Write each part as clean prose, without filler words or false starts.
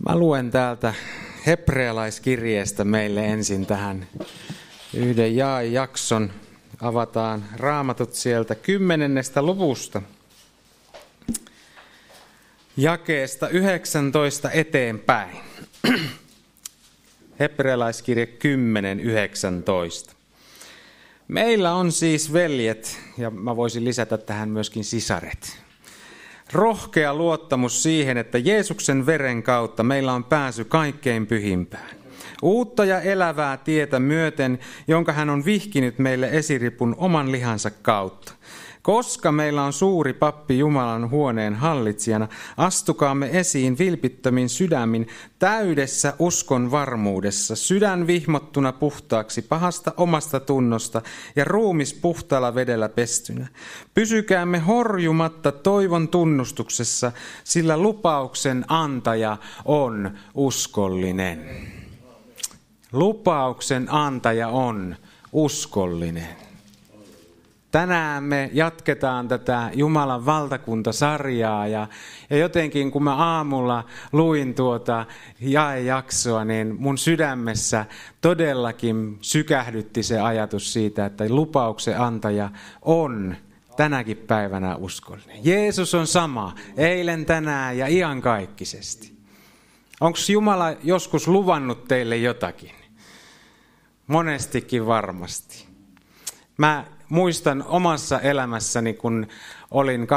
Mä luen täältä hebrealaiskirjeestä meille ensin tähän yhden jakson. Avataan Raamatut sieltä 10. luvusta. Jakeesta 19 eteenpäin. Hebrealaiskirje 10:19. Meillä on siis veljet, ja mä voisin lisätä tähän myöskin sisaret. Rohkea luottamus siihen, että Jeesuksen veren kautta meillä on pääsy kaikkein pyhimpään. Uutta ja elävää tietä myöten, jonka hän on vihkinyt meille esiripun oman lihansa kautta. Koska meillä on suuri pappi Jumalan huoneen hallitsijana, astukaamme esiin vilpittömin sydämin täydessä uskon varmuudessa, sydän vihmottuna puhtaaksi pahasta omasta tunnosta ja ruumis puhtaalla vedellä pestynä. Pysykäämme horjumatta toivon tunnustuksessa, sillä lupauksen antaja on uskollinen. Lupauksen antaja on uskollinen. Tänään me jatketaan tätä Jumalan valtakuntasarjaa ja jotenkin kun mä aamulla luin tuota jaejaksoa, niin mun sydämessä todellakin sykähdytti se ajatus siitä, että lupauksen antaja on tänäkin päivänä uskollinen. Jeesus on sama, eilen, tänään ja iankaikkisesti. Onko Jumala joskus luvannut teille jotakin? Monestikin varmasti. Mä muistan omassa elämässäni, kun olin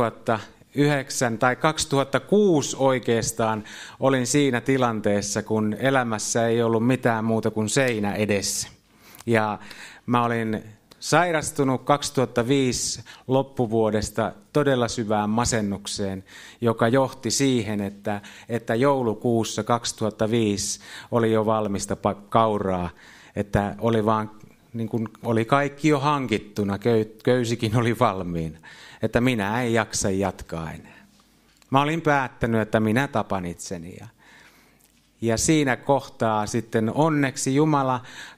2009 tai 2006 oikeastaan, olin siinä tilanteessa, kun elämässä ei ollut mitään muuta kuin seinä edessä. Ja mä olin sairastunut 2005 loppuvuodesta todella syvään masennukseen, joka johti siihen, että joulukuussa 2005 oli jo valmista kauraa, että oli vaan niin kuin oli kaikki jo hankittuna, köysikin oli valmiina, että minä en jaksa jatkaa enää. Mä olin päättänyt, että minä tapan itseni. Ja siinä kohtaa sitten onneksi Jumala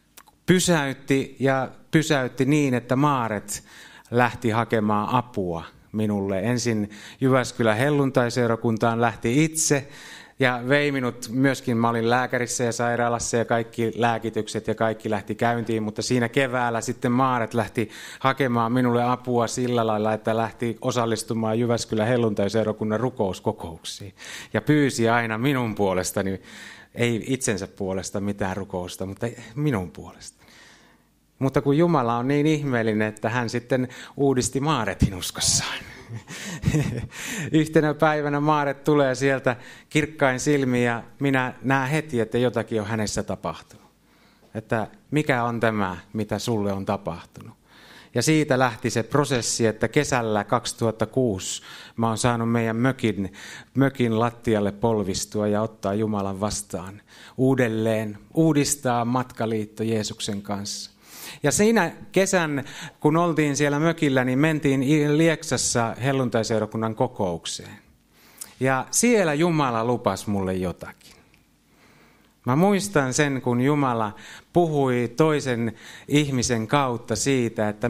pysäytti niin, että Maaret lähti hakemaan apua minulle. Ensin Jyväskylän helluntaiseurakuntaan lähti itse. Ja vei minut myöskin, mä olin lääkärissä ja sairaalassa ja kaikki lääkitykset ja kaikki lähti käyntiin, mutta siinä keväällä sitten Maaret lähti hakemaan minulle apua sillä lailla, että lähti osallistumaan Jyväskylän helluntaiseurakunnan rukouskokouksiin. Ja pyysi aina minun puolestani, ei itsensä puolesta mitään rukousta, mutta minun puolesta. Mutta kun Jumala on niin ihmeellinen, että hän sitten uudisti Maaretin uskossaan. Yhtenä päivänä Maaret tulee sieltä kirkkain silmiin ja minä näen heti, että jotakin on hänessä tapahtunut. Että mikä on tämä, mitä sulle on tapahtunut. Ja siitä lähti se prosessi, että kesällä 2006 mä oon saanut meidän mökin lattialle polvistua ja ottaa Jumalan vastaan uudelleen, uudistaa matkaliitto Jeesuksen kanssa. Ja siinä kesän, kun oltiin siellä mökillä, niin mentiin Lieksassa helluntaiseurakunnan kokoukseen. Ja siellä Jumala lupasi mulle jotakin. Mä muistan sen, kun Jumala puhui toisen ihmisen kautta siitä, että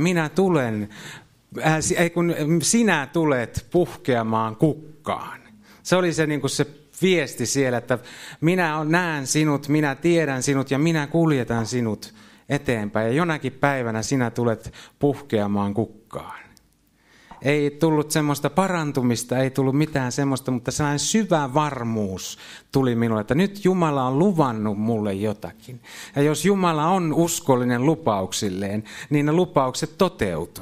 kun sinä tulet puhkeamaan kukkaan. Se oli se, niin kuin se viesti siellä, että minä näen sinut, minä tiedän sinut ja minä kuljetan sinut eteenpäin. Ja jonakin päivänä sinä tulet puhkeamaan kukkaan. Ei tullut semmoista parantumista, ei tullut mitään semmoista, mutta sellainen syvä varmuus tuli minulle, että nyt Jumala on luvannut mulle jotakin. Ja jos Jumala on uskollinen lupauksilleen, niin ne lupaukset toteutuu.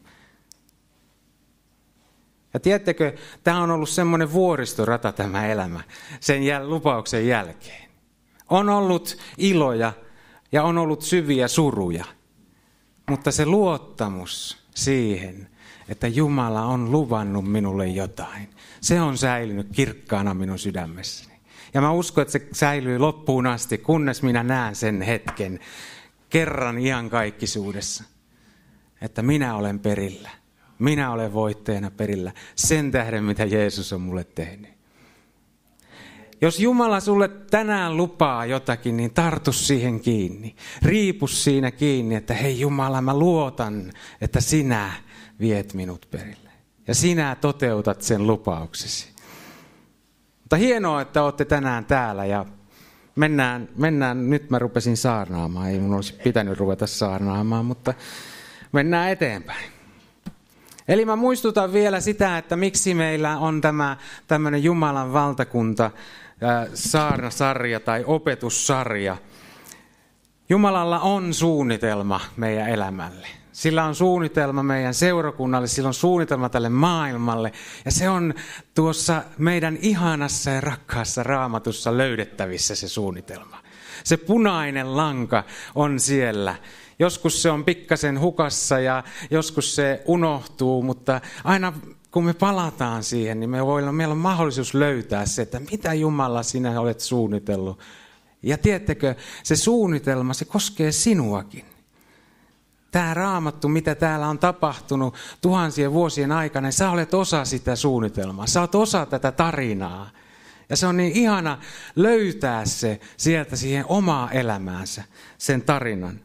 Ja tiedättekö, tämä on ollut semmoinen vuoristorata tämä elämä sen lupauksen jälkeen. On ollut iloja ja on ollut syviä suruja, mutta se luottamus siihen, että Jumala on luvannut minulle jotain, se on säilynyt kirkkaana minun sydämessäni. Ja mä uskon, että se säilyy loppuun asti, kunnes minä näen sen hetken kerran iankaikkisuudessa, että minä olen perillä, minä olen voittajana perillä sen tähden, mitä Jeesus on mulle tehnyt. Jos Jumala sulle tänään lupaa jotakin, niin tartu siihen kiinni. Riipu siinä kiinni, että hei Jumala, mä luotan, että sinä viet minut perille. Ja sinä toteutat sen lupauksesi. Mutta hienoa, että olette tänään täällä ja mennään, nyt mä rupesin saarnaamaan, ei mun olisi pitänyt ruveta saarnaamaan, mutta mennään eteenpäin. Eli mä muistutan vielä sitä, että miksi meillä on tämä tämmöinen Jumalan valtakunta saarnasarja tai opetussarja. Jumalalla on suunnitelma meidän elämälle. Sillä on suunnitelma meidän seurakunnalle, sillä on suunnitelma tälle maailmalle. Ja se on tuossa meidän ihanassa ja rakkaassa Raamatussa löydettävissä se suunnitelma. Se punainen lanka on siellä. Joskus se on pikkasen hukassa ja joskus se unohtuu, mutta aina kun me palataan siihen, niin meillä on mahdollisuus löytää se, että mitä Jumala sinä olet suunnitellut. Ja tiedättekö, se suunnitelma, se koskee sinuakin. Tämä Raamattu, mitä täällä on tapahtunut tuhansien vuosien aikana, niin sä olet osa sitä suunnitelmaa. Sä olet osa tätä tarinaa. Ja se on niin ihana löytää se sieltä siihen omaa elämäänsä, sen tarinan.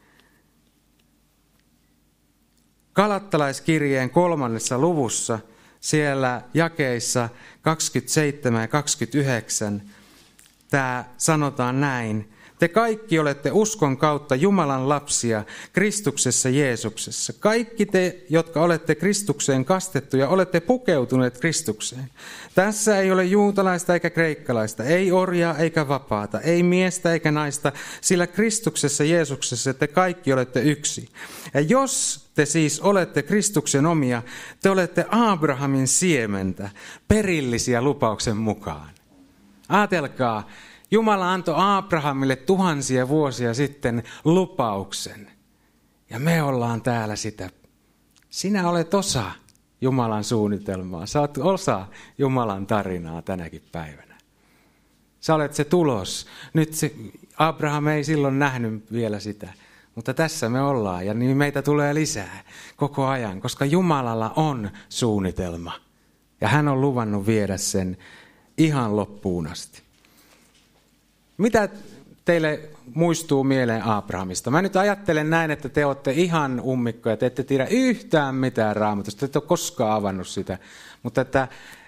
Galattalaiskirjeen 3. luvussa, siellä jakeissa 27 ja 29, tämä sanotaan näin. Te kaikki olette uskon kautta Jumalan lapsia Kristuksessa Jeesuksessa. Kaikki te, jotka olette Kristukseen kastettuja, olette pukeutuneet Kristukseen. Tässä ei ole juutalaista eikä kreikkalaista, ei orjaa eikä vapaata, ei miestä eikä naista, sillä Kristuksessa Jeesuksessa te kaikki olette yksi. Ja jos te siis olette Kristuksen omia, te olette Abrahamin siementä, perillisiä lupauksen mukaan. Aatelkaa. Jumala antoi Abrahamille tuhansia vuosia sitten lupauksen. Ja me ollaan täällä sitä. Sinä olet osa Jumalan suunnitelmaa. Sä olet osa Jumalan tarinaa tänäkin päivänä. Sä olet se tulos. Nyt Abraham ei silloin nähnyt vielä sitä. Mutta tässä me ollaan ja niin meitä tulee lisää koko ajan. Koska Jumalalla on suunnitelma. Ja hän on luvannut viedä sen ihan loppuun asti. Mitä teille muistuu mieleen Abrahamista? Mä nyt ajattelen näin, että te olette ihan ummikkoja, te ette tiedä yhtään mitään Raamatusta, te ette ole koskaan avannut sitä. Mutta että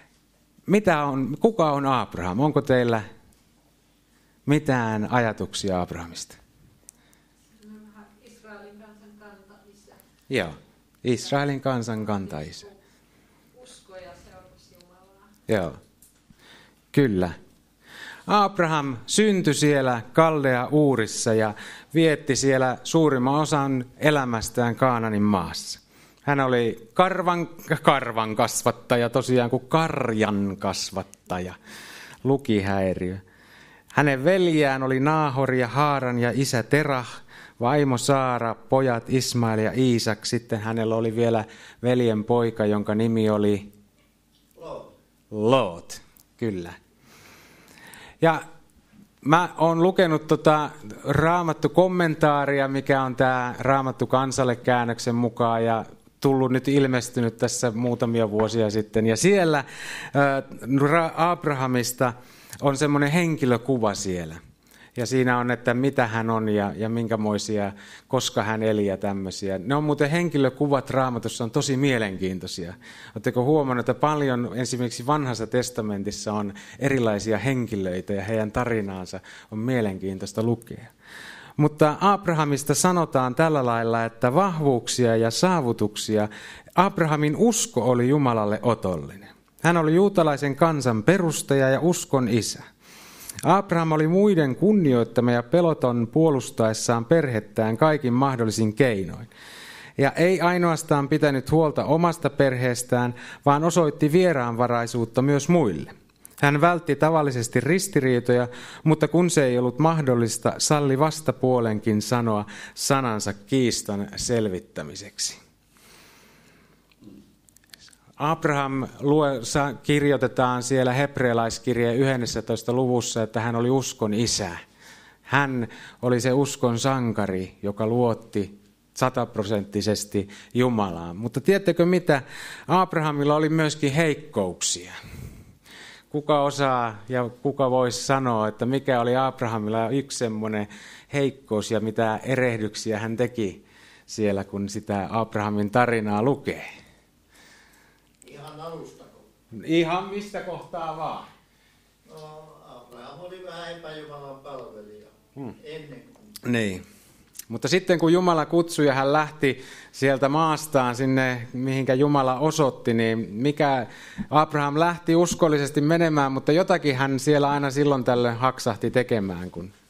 kuka on Abraham? Onko teillä mitään ajatuksia Abrahamista? Israelin kansan kantaisä. Joo, Israelin kansan kantaisä. Usko ja seurasi Jumalaa. Joo, kyllä. Abraham syntyi siellä Kaldea-Uurissa ja vietti siellä suurimman osan elämästään Kaananin maassa. Hän oli karvan kasvattaja, tosiaan kuin karjan kasvattaja, lukihäiriö. Hänen veljään oli Naahor ja Haaran ja isä Terah, vaimo Saara, pojat Ismail ja Iisak. Sitten hänellä oli vielä veljen poika, jonka nimi oli Loot, kyllä. Ja mä oon lukenut Raamattu-kommentaaria, mikä on tämä Raamattu kansalle -käännöksen mukaan ja tullut nyt ilmestynyt tässä muutamia vuosia sitten. Ja siellä Abrahamista on semmoinen henkilökuva siellä. Ja siinä on, että mitä hän on ja minkämoisia, koska hän eli ja tämmöisiä. Ne on muuten henkilökuvat Raamatussa on tosi mielenkiintoisia. Oletteko huomannut, että paljon esimerkiksi Vanhassa testamentissa on erilaisia henkilöitä ja heidän tarinaansa on mielenkiintoista lukea. Mutta Abrahamista sanotaan tällä lailla, että vahvuuksia ja saavutuksia, Abrahamin usko oli Jumalalle otollinen. Hän oli juutalaisen kansan perustaja ja uskon isä. Abraham oli muiden kunnioittama ja peloton puolustaessaan perhettään kaikin mahdollisin keinoin. Ja ei ainoastaan pitänyt huolta omasta perheestään, vaan osoitti vieraanvaraisuutta myös muille. Hän vältti tavallisesti ristiriitoja, mutta kun se ei ollut mahdollista, salli vastapuolenkin sanoa sanansa kiistan selvittämiseksi. Abraham kirjoitetaan siellä hebrealaiskirjeen 11. luvussa, että hän oli uskon isä. Hän oli se uskon sankari, joka luotti 100% Jumalaan. Mutta tiedättekö mitä? Abrahamilla oli myöskin heikkouksia. Kuka osaa ja kuka voisi sanoa, että mikä oli Abrahamilla yksi semmoinen heikkous ja mitä erehdyksiä hän teki siellä, kun sitä Abrahamin tarinaa lukee? Ihan alustako? Ihan mistä kohtaa vaan. No, Abraham oli vähän epäjumalan palvelija ennen kuin. Niin. Mutta sitten kun Jumala kutsui ja hän lähti sieltä maastaan sinne, mihinkä Jumala osoitti, niin Abraham lähti uskollisesti menemään, mutta jotakin hän siellä aina silloin tällöin haksahti tekemään.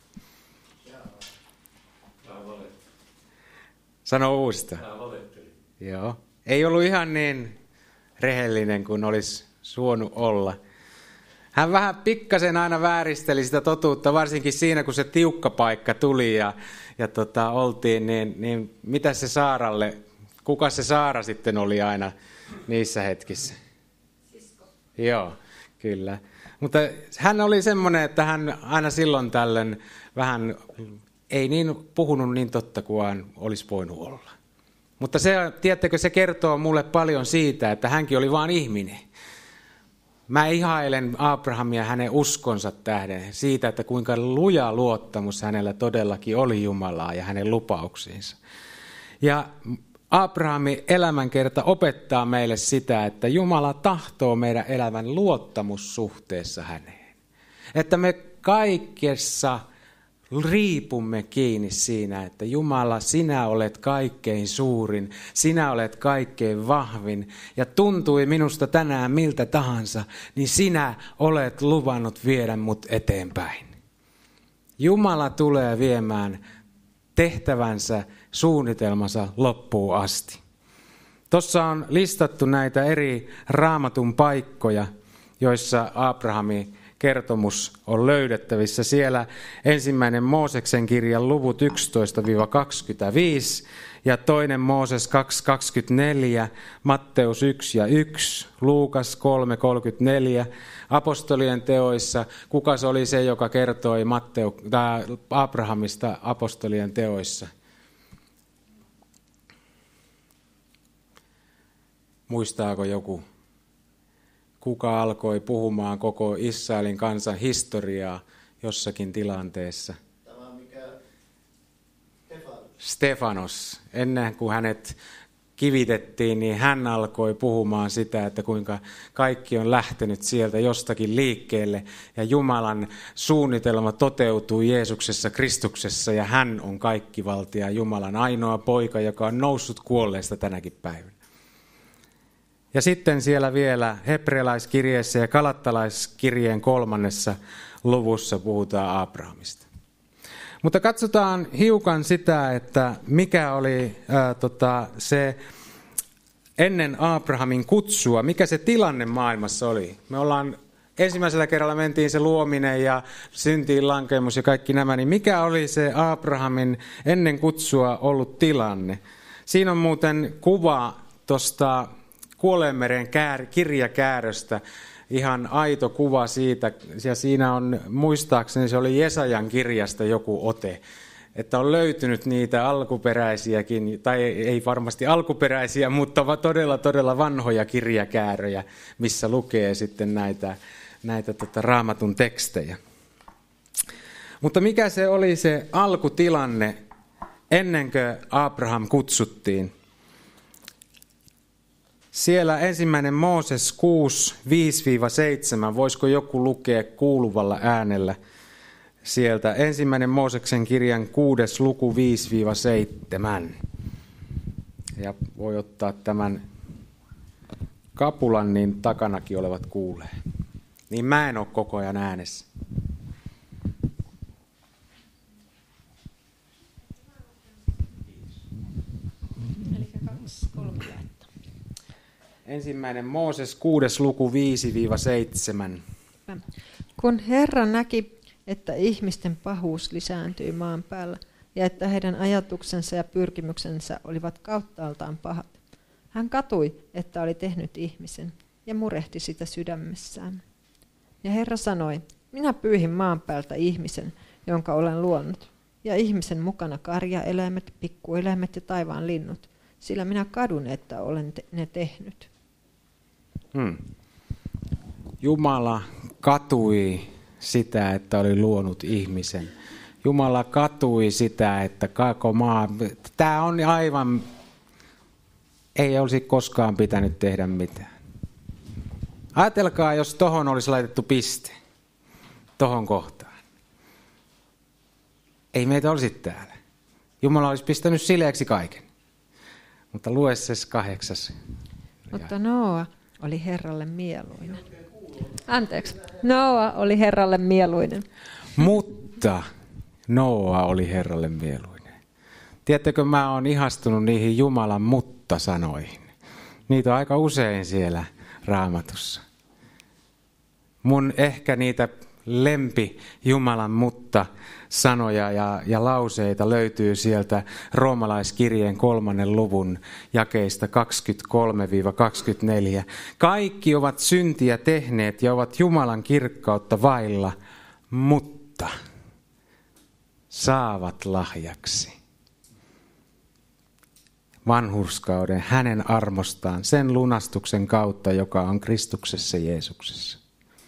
Sano uudestaan. Joo. Ei ollut ihan niin rehellinen kuin olisi suonut olla. Hän vähän pikkasen aina vääristeli sitä totuutta, varsinkin siinä, kun se tiukka paikka tuli ja oltiin, niin mitä se Saaralle, kuka se Saara sitten oli aina niissä hetkissä? Sisko. Joo, kyllä. Mutta hän oli semmoinen, että hän aina silloin tällöin vähän ei niin puhunut niin totta kuin olisi voinut olla. Mutta tiedättekö, se kertoo mulle paljon siitä, että hänkin oli vain ihminen. Mä ihailen Abrahamia hänen uskonsa tähden siitä, että kuinka luja luottamus hänellä todellakin oli Jumalaa ja hänen lupauksiinsa. Ja Abrahamin elämänkerta opettaa meille sitä, että Jumala tahtoo meidän elämän luottamussuhteessa häneen. Että me kaikessa riipumme kiinni siinä, että Jumala, sinä olet kaikkein suurin, sinä olet kaikkein vahvin ja tuntui minusta tänään miltä tahansa, niin sinä olet luvannut viedä mut eteenpäin. Jumala tulee viemään tehtävänsä, suunnitelmansa loppuun asti. Tuossa on listattu näitä eri Raamatun paikkoja, joissa Abrahamin kertomus on löydettävissä. Siellä 1. Mooseksen kirjan luvut 11-25 ja 2. Mooses 2.24, Matteus 1 ja 1, Luukas 3.34, apostolien teoissa. Kuka se oli se, joka kertoi Abrahamista apostolien teoissa? Muistaako joku? Kuka alkoi puhumaan koko Israelin kansan historiaa jossakin tilanteessa? Tämä mikä Stefanos. Ennen kuin hänet kivitettiin, niin hän alkoi puhumaan sitä, että kuinka kaikki on lähtenyt sieltä jostakin liikkeelle. Ja Jumalan suunnitelma toteutuu Jeesuksessa Kristuksessa ja hän on kaikkivaltia Jumalan ainoa poika, joka on noussut kuolleesta tänäkin päivänä. Ja sitten siellä vielä hebrealaiskirjeessä ja galattalaiskirjeen 3. luvussa puhutaan Abrahamista. Mutta katsotaan hiukan sitä, että mikä oli se ennen Abrahamin kutsua, mikä se tilanne maailmassa oli. Me ollaan ensimmäisellä kerralla mentiin se luominen ja syntiin lankemus ja kaikki nämä, niin mikä oli se Abrahamin ennen kutsua ollut tilanne? Siinä on muuten kuva tuosta Kuoleenmeren kirjakääröstä, ihan aito kuva siitä, ja siinä on, muistaakseni se oli Jesajan kirjasta joku ote, että on löytynyt niitä alkuperäisiäkin, tai ei varmasti alkuperäisiä, mutta todella vanhoja kirjakääröjä, missä lukee sitten näitä Raamatun tekstejä. Mutta mikä se oli se alkutilanne ennen kuin Abraham kutsuttiin? Siellä 1. Mooses 6, 5-7, voisiko joku lukea kuuluvalla äänellä sieltä? 1. Mooseksen kirjan 6. luku 5-7. Ja voi ottaa tämän kapulan, niin takanakin olevat kuulee. Niin mä en ole koko ajan äänessä. Eli 2-3 jaetta. 1. Mooses 6. luku 5-7. Kun Herra näki, että ihmisten pahuus lisääntyi maan päällä ja että heidän ajatuksensa ja pyrkimyksensä olivat kauttaaltaan pahat, hän katui, että oli tehnyt ihmisen ja murehti sitä sydämessään. Ja Herra sanoi, minä pyyhin maan päältä ihmisen, jonka olen luonut, ja ihmisen mukana karjaeläimet, pikkueläimet ja taivaan linnut, sillä minä kadun, että olen ne tehnyt. Jumala katui sitä, että oli luonut ihmisen. Jumala katui sitä, että koko maa, tämä on aivan, ei olisi koskaan pitänyt tehdä mitään. Ajatelkaa, jos tohon olisi laitettu piste. tohon kohtaan. Ei meitä olisi täällä. Jumala olisi pistänyt sileäksi kaiken. Mutta lue se 8. Mutta Noa oli Herralle mieluinen. Anteeksi. Noa oli Herralle mieluinen. Mutta Noa oli Herralle mieluinen. Tiedättekö, mä oon ihastunut niihin Jumalan mutta-sanoihin. Niitä on aika usein siellä Raamatussa. Mun ehkä niitä lempi Jumalan mutta-sanoja ja lauseita löytyy sieltä Roomalaiskirjeen 3. luvun jakeista 23-24. Kaikki ovat syntiä tehneet ja ovat Jumalan kirkkautta vailla, mutta saavat lahjaksi vanhurskauden hänen armostaan sen lunastuksen kautta, joka on Kristuksessa Jeesuksessa.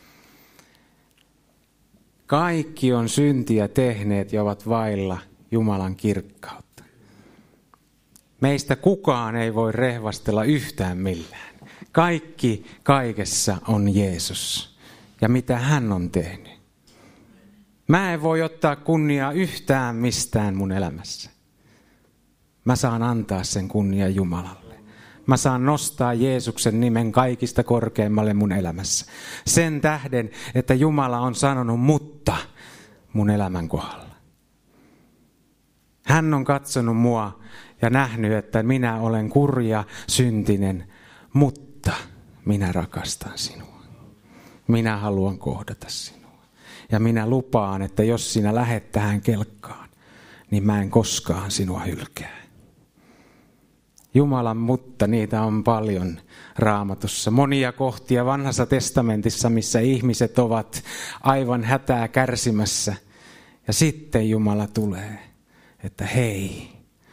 Kaikki on syntiä tehneet ja ovat vailla Jumalan kirkkautta. Meistä kukaan ei voi rehvastella yhtään millään. Kaikki kaikessa on Jeesus ja mitä hän on tehnyt. Mä en voi ottaa kunniaa yhtään mistään mun elämässä. Mä saan antaa sen kunnia Jumalalle. Mä saan nostaa Jeesuksen nimen kaikista korkeimmalle mun elämässä. Sen tähden, että Jumala on sanonut mutta mun elämän kohdalla. Hän on katsonut mua ja nähnyt, että minä olen kurja, syntinen, mutta minä rakastan sinua. Minä haluan kohdata sinua. Ja minä lupaan, että jos sinä lähet tähän kelkkaan, niin mä en koskaan sinua hylkää. Jumalan mutta, niitä on paljon Raamatussa. Monia kohtia Vanhassa testamentissa, missä ihmiset ovat aivan hätää kärsimässä. Ja sitten Jumala tulee, että hei,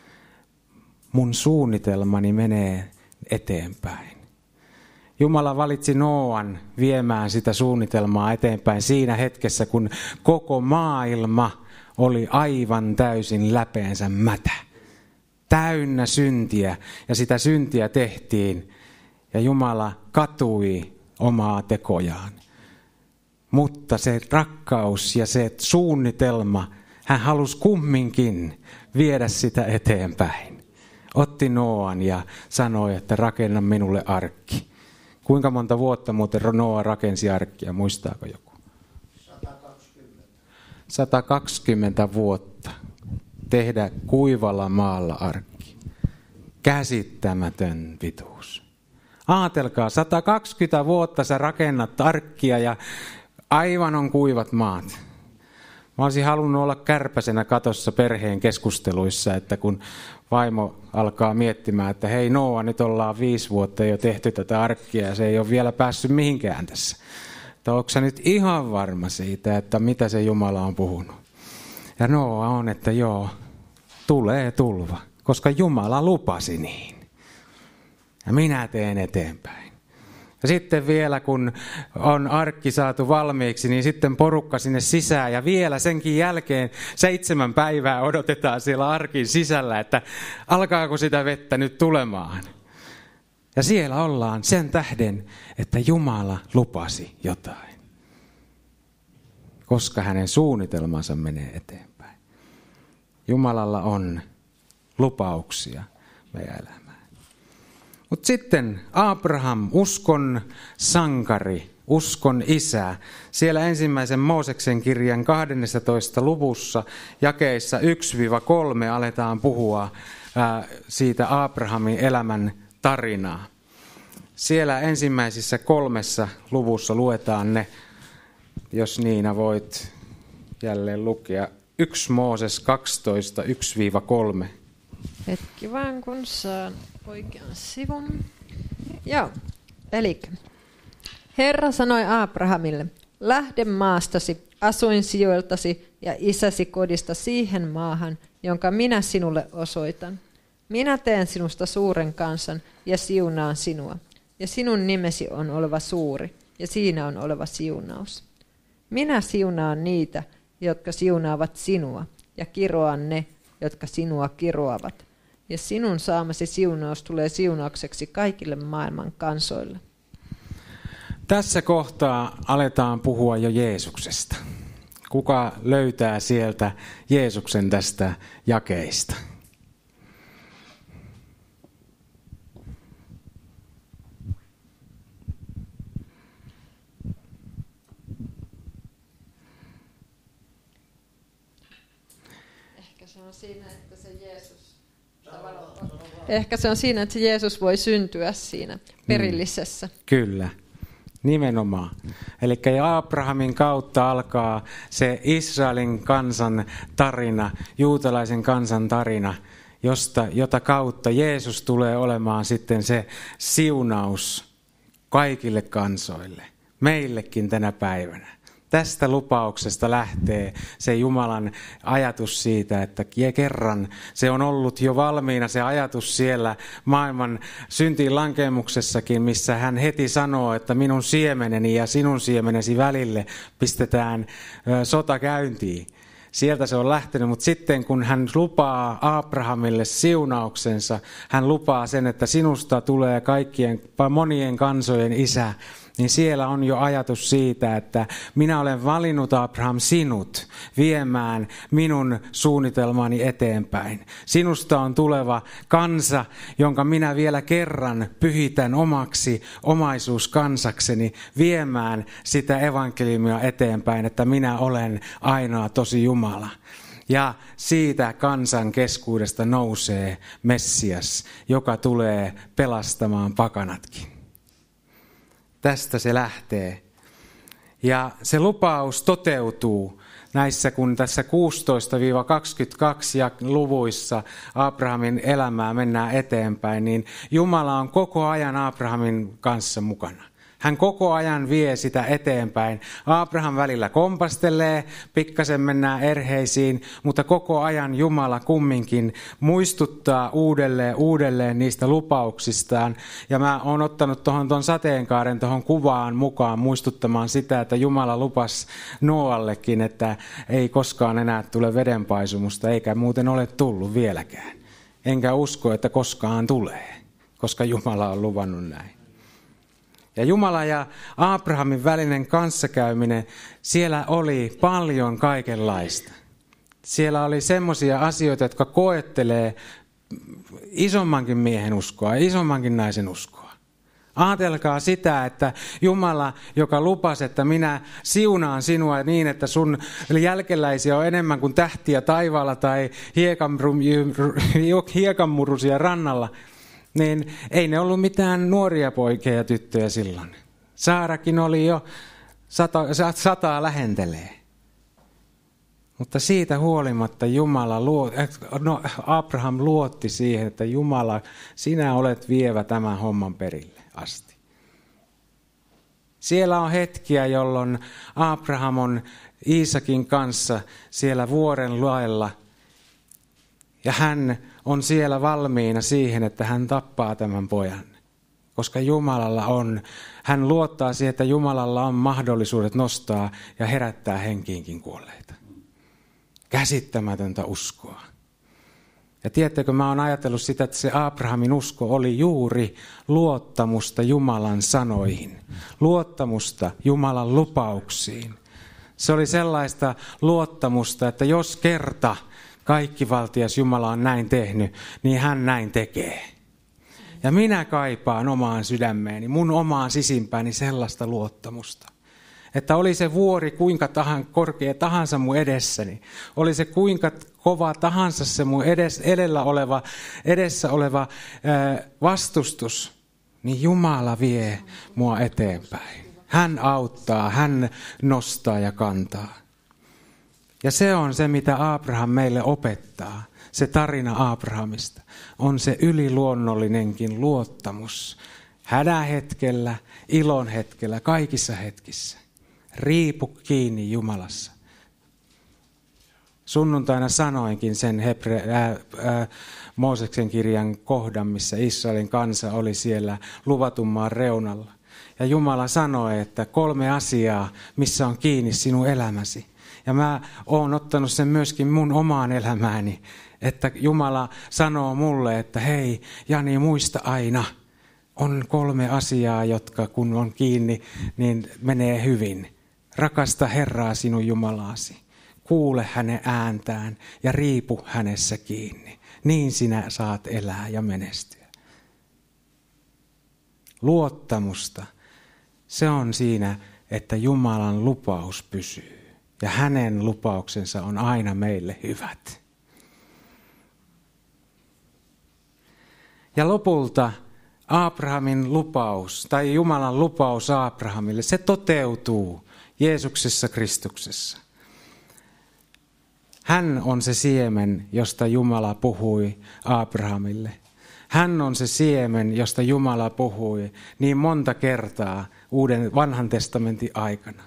mun suunnitelmani menee eteenpäin. Jumala valitsi Nooan viemään sitä suunnitelmaa eteenpäin siinä hetkessä, kun koko maailma oli aivan täysin läpeensä mätä. Täynnä syntiä ja sitä syntiä tehtiin ja Jumala katui omaa tekojaan. Mutta se rakkaus ja se suunnitelma, hän halusi kumminkin viedä sitä eteenpäin. Otti Nooan ja sanoi, että rakenna minulle arkki. Kuinka monta vuotta muuten Noa rakensi arkkia, muistaako joku? 120. 120 vuotta. Tehdä kuivalla maalla arkki. Käsittämätön pituus. Aatelkaa, 120 vuotta sä rakennat arkkia ja aivan on kuivat maat. Mä olisin halunnut olla kärpäsenä katossa perheen keskusteluissa, että kun vaimo alkaa miettimään, että hei Noa, nyt ollaan 5 vuotta jo tehty tätä arkkia ja se ei ole vielä päässyt mihinkään tässä. Että onko sä nyt ihan varma siitä, että mitä se Jumala on puhunut? Ja Noa on, että joo, tulee tulva, koska Jumala lupasi niin. Ja minä teen eteenpäin. Ja sitten vielä kun on arkki saatu valmiiksi, niin sitten porukka sinne sisään. Ja vielä senkin jälkeen 7 päivää odotetaan siellä arkin sisällä, että alkaako sitä vettä nyt tulemaan. Ja siellä ollaan sen tähden, että Jumala lupasi jotain. Koska hänen suunnitelmansa menee eteenpäin. Jumalalla on lupauksia meidän elämään. Mutta sitten Abraham, uskon sankari, uskon isä. Siellä 1. Mooseksen kirjan 12. luvussa jakeissa 1-3 aletaan puhua siitä Abrahamin elämän tarinaa. Siellä ensimmäisissä 3 luvussa luetaan ne, jos Niina voit jälleen lukea. 1 Mooses 12, 1-3. Hetki vaan, kun saan oikean sivun. Joo, eli Herra sanoi Abrahamille, lähde maastasi, asuinsijoiltasi ja isäsi kodista siihen maahan, jonka minä sinulle osoitan. Minä teen sinusta suuren kansan ja siunaan sinua, ja sinun nimesi on oleva suuri, ja siinä on oleva siunaus. Minä siunaan niitä, jotka siunaavat sinua, ja kiroan ne, jotka sinua kiroavat. Ja sinun saamasi siunaus tulee siunaukseksi kaikille maailman kansoille. Tässä kohtaa aletaan puhua jo Jeesuksesta. Kuka löytää sieltä Jeesuksen tästä jakeista? Ehkä se on siinä, että se Jeesus voi syntyä siinä perillisessä. Kyllä, nimenomaan. Eli Abrahamin kautta alkaa se Israelin kansan tarina, juutalaisen kansan tarina, jota kautta Jeesus tulee olemaan sitten se siunaus kaikille kansoille, meillekin tänä päivänä. Tästä lupauksesta lähtee se Jumalan ajatus siitä, että kerran se on ollut jo valmiina se ajatus siellä maailman syntiin lankemuksessakin, missä hän heti sanoo, että minun siemeneni ja sinun siemenesi välille pistetään sota käyntiin. Sieltä se on lähtenyt, mutta sitten kun hän lupaa Abrahamille siunauksensa, hän lupaa sen, että sinusta tulee monien kansojen isä, niin siellä on jo ajatus siitä, että minä olen valinnut Abraham sinut viemään minun suunnitelmani eteenpäin. Sinusta on tuleva kansa, jonka minä vielä kerran pyhitän omaksi omaisuuskansakseni viemään sitä evankeliumia eteenpäin, että minä olen ainoa tosi Jumala. Ja siitä kansan keskuudesta nousee Messias, joka tulee pelastamaan pakanatkin. Tästä se lähtee. Ja se lupaus toteutuu näissä, kun tässä 16-22 luvuissa Abrahamin elämää mennään eteenpäin, niin Jumala on koko ajan Abrahamin kanssa mukana. Hän koko ajan vie sitä eteenpäin. Abraham välillä kompastelee, pikkasen mennään erheisiin, mutta koko ajan Jumala kumminkin muistuttaa uudelleen niistä lupauksistaan. Ja mä oon ottanut tuon sateenkaaren tuohon kuvaan mukaan muistuttamaan sitä, että Jumala lupasi Noallekin, että ei koskaan enää tule vedenpaisumusta, eikä muuten ole tullut vieläkään. Enkä usko, että koskaan tulee, koska Jumala on luvannut näin. Ja Jumala ja Abrahamin välinen kanssakäyminen, siellä oli paljon kaikenlaista. Siellä oli semmoisia asioita, jotka koettelee isommankin miehen uskoa ja isommankin naisen uskoa. Ajatelkaa sitä, että Jumala, joka lupasi, että minä siunaan sinua niin, että sun jälkeläisiä on enemmän kuin tähtiä taivaalla tai hiekanmurusia rannalla, niin ei ne ollut mitään nuoria poikia ja tyttöjä silloin. Saarakin oli jo 100 lähentelee. Mutta siitä huolimatta Abraham luotti siihen, että Jumala, sinä olet vievä tämän homman perille asti. Siellä on hetkiä, jolloin Abraham on Iisakin kanssa siellä vuoren laella. Ja hän on siellä valmiina siihen, että hän tappaa tämän pojan. Koska hän luottaa siihen, että Jumalalla on mahdollisuudet nostaa ja herättää henkiinkin kuolleita. Käsittämätöntä uskoa. Ja tiedättekö, mä oon ajatellut sitä, että se Abrahamin usko oli juuri luottamusta Jumalan sanoihin. Luottamusta Jumalan lupauksiin. Se oli sellaista luottamusta, että jos kerta kaikkivaltias Jumala on näin tehnyt, niin hän näin tekee. Ja minä kaipaan omaan sydämeeni, mun omaan sisimpääni sellaista luottamusta. Että oli se vuori kuinka korkea tahansa mun edessäni, oli se kuinka kova tahansa se mun edessä oleva vastustus, niin Jumala vie mua eteenpäin. Hän auttaa, hän nostaa ja kantaa. Ja se on se, mitä Abraham meille opettaa. Se tarina Abrahamista on se yliluonnollinenkin luottamus. Hädän hetkellä, ilon hetkellä, kaikissa hetkissä. Riipu kiinni Jumalassa. Sunnuntaina sanoinkin sen Mooseksen kirjan kohdan, missä Israelin kansa oli siellä luvatun maan reunalla. Ja Jumala sanoi, että 3 asiaa, missä on kiinni sinun elämäsi. Ja mä oon ottanut sen myöskin mun omaan elämääni, että Jumala sanoo mulle, että hei Jani, muista aina, on 3 asiaa, jotka kun on kiinni, niin menee hyvin. Rakasta Herraa sinun Jumalaasi. Kuule hänen ääntään ja riipu hänessä kiinni. Niin sinä saat elää ja menestyä. Luottamusta, se on siinä, että Jumalan lupaus pysyy. Ja hänen lupauksensa on aina meille hyvät. Ja lopulta Abrahamin lupaus tai Jumalan lupaus Abrahamille, se toteutuu Jeesuksessa Kristuksessa. Hän on se siemen, josta Jumala puhui Abrahamille. Hän on se siemen, josta Jumala puhui niin monta kertaa vanhan testamentin aikana.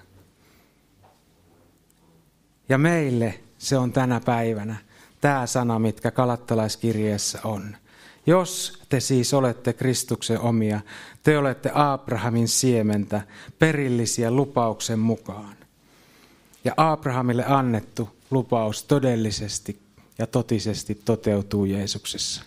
Ja meille se on tänä päivänä tämä sana, mitkä Galattalaiskirjeessä on. Jos te siis olette Kristuksen omia, te olette Abrahamin siementä, perillisiä lupauksen mukaan. Ja Abrahamille annettu lupaus todellisesti ja totisesti toteutuu Jeesuksessa.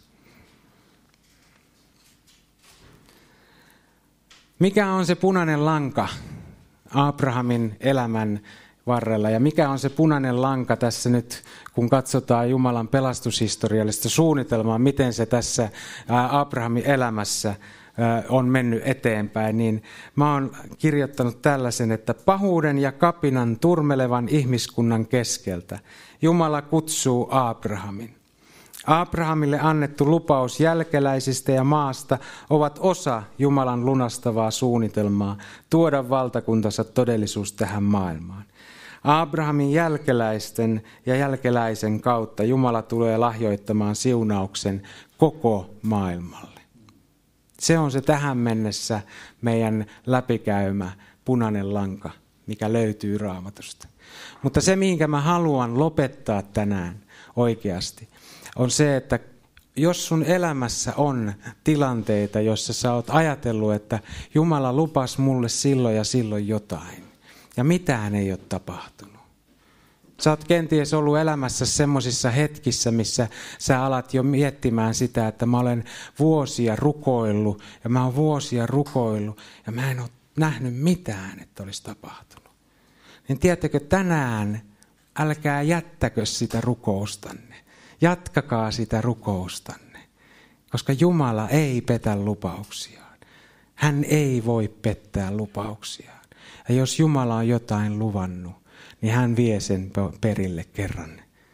Mikä on se punainen lanka Abrahamin elämän varrella ja mikä on se punainen lanka tässä nyt, kun katsotaan Jumalan pelastushistoriallista suunnitelmaa, miten se tässä Abrahamin elämässä on mennyt eteenpäin, niin mä oon kirjoittanut tällaisen, että pahuuden ja kapinan turmelevan ihmiskunnan keskeltä Jumala kutsuu Abrahamin. Abrahamille annettu lupaus jälkeläisistä ja maasta ovat osa Jumalan lunastavaa suunnitelmaa tuoda valtakuntansa todellisuus tähän maailmaan. Abrahamin jälkeläisten ja jälkeläisen kautta Jumala tulee lahjoittamaan siunauksen koko maailmalle. Se on se tähän mennessä meidän läpikäymä punainen lanka, mikä löytyy Raamatusta. Mutta se, mihinkä mä haluan lopettaa tänään oikeasti, on se, että jos sun elämässä on tilanteita, joissa sä oot ajatellut, että Jumala lupasi mulle silloin ja silloin jotain, ja mitään ei ole tapahtunut. Sä oot kenties ollut elämässä semmoisissa hetkissä, missä sä alat jo miettimään sitä, että mä olen vuosia rukoillut, ja mä oon vuosia rukoillut, ja mä en ole nähnyt mitään, että olisi tapahtunut. Niin tiedättekö, tänään älkää jättäkö sitä rukoustanne. Jatkakaa sitä rukoustanne, koska Jumala ei petä lupauksiaan. Hän ei voi pettää lupauksiaan. Ja jos Jumala on jotain luvannut, niin hän vie sen perille kerran.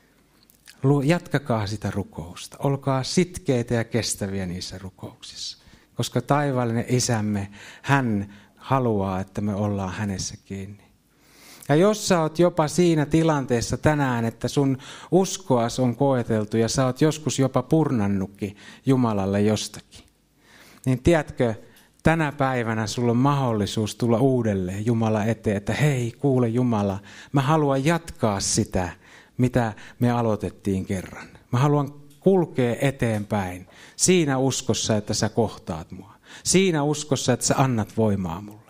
Jatkakaa sitä rukousta. Olkaa sitkeitä ja kestäviä niissä rukouksissa. Koska taivaallinen Isämme, hän haluaa, että me ollaan hänessä kiinni. Ja jos sä oot jopa siinä tilanteessa tänään, että sun uskoas on koeteltu ja sä oot joskus jopa purnannutkin Jumalalle jostakin, niin tiedätkö, tänä päivänä sulla on mahdollisuus tulla uudelleen Jumala eteen, että hei, kuule Jumala, mä haluan jatkaa sitä, mitä me aloitettiin kerran. Mä haluan kulkea eteenpäin siinä uskossa, että sä kohtaat mua. Siinä uskossa, että sä annat voimaa mulle.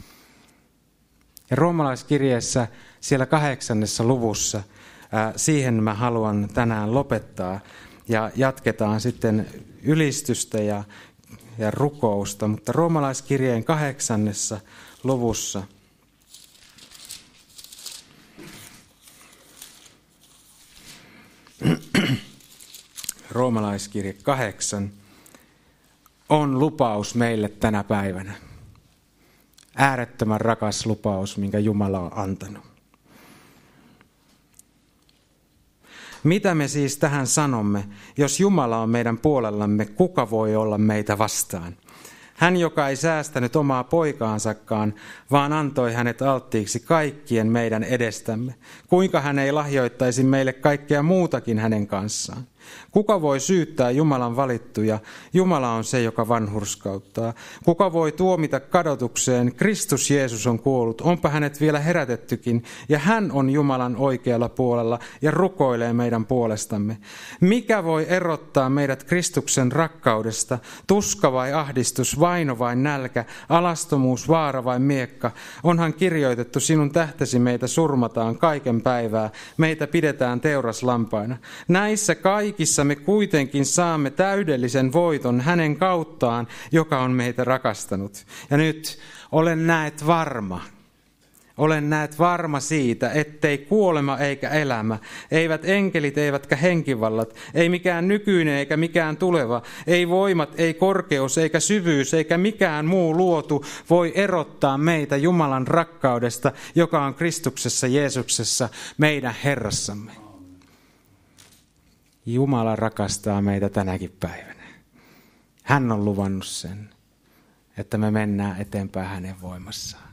Ja roomalaiskirjeessä siellä 8. luvussa, siihen mä haluan tänään lopettaa ja jatketaan sitten ylistystä ja rukousta, mutta roomalaiskirjeen 8. luvussa roomalaiskirje 8 on lupaus meille tänä päivänä. Äärettömän rakas lupaus, minkä Jumala on antanut. Mitä me siis tähän sanomme? Jos Jumala on meidän puolellamme, kuka voi olla meitä vastaan? Hän, joka ei säästänyt omaa poikaansakaan, vaan antoi hänet alttiiksi kaikkien meidän edestämme. Kuinka hän ei lahjoittaisi meille kaikkea muutakin hänen kanssaan? Kuka voi syyttää Jumalan valittuja? Jumala on se, joka vanhurskauttaa. Kuka voi tuomita kadotukseen? Kristus Jeesus on kuollut, onpa hänet vielä herätettykin, ja hän on Jumalan oikealla puolella ja rukoilee meidän puolestamme. Mikä voi erottaa meidät Kristuksen rakkaudesta? Tuska vai ahdistus, vaino vai nälkä, alastomuus, vaara vai miekka? Onhan kirjoitettu, sinun tähtesi meitä surmataan kaiken päivää, meitä pidetään teuraslampaina. Näissä kaikissa me kuitenkin saamme täydellisen voiton hänen kauttaan, joka on meitä rakastanut. Ja nyt olen näet varma. Olen näet varma siitä, ettei kuolema eikä elämä, eivät enkelit eivätkä henkivallat, ei mikään nykyinen eikä mikään tuleva, ei voimat, ei korkeus eikä syvyys eikä mikään muu luotu voi erottaa meitä Jumalan rakkaudesta, joka on Kristuksessa Jeesuksessa, meidän Herrassamme. Jumala rakastaa meitä tänäkin päivänä. Hän on luvannut sen, että me mennään eteenpäin hänen voimassaan.